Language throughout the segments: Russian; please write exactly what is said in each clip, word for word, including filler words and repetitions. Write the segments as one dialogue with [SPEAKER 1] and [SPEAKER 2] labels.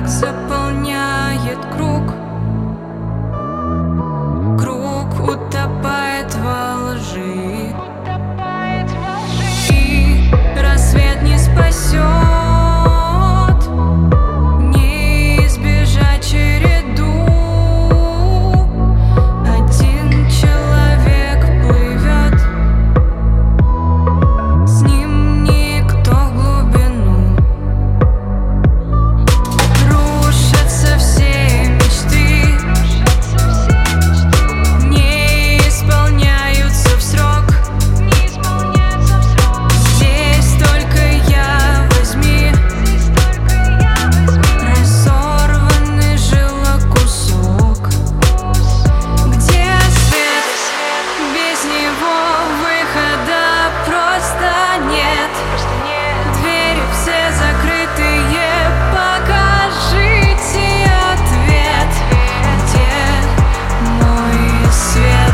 [SPEAKER 1] мрак заполняет круг. Круг утопает во лжи, и рассвет не спасет, не избежать череду. Один человек плывет, с ним никто в глубину. Рушатся все мечты, не исполняются в срок. Здесь только я, возьми, разорванный жила кусок. Где свет? Без него выхода просто нет. Двери все закрытые, покажите ответ. Где мой свет?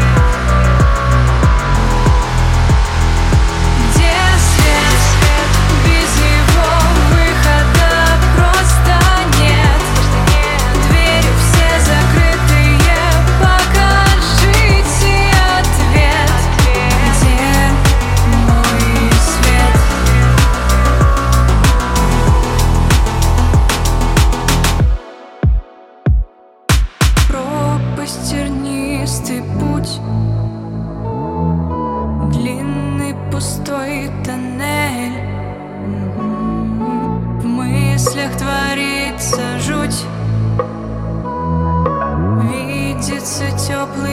[SPEAKER 1] Где свет? Без него выхода просто нет. Двери все закрытые, покажите ответ. Где мой свет? Пропасть, тернистый путь, длинный пустой тоннель. В мыслях творится жуть, видится теплый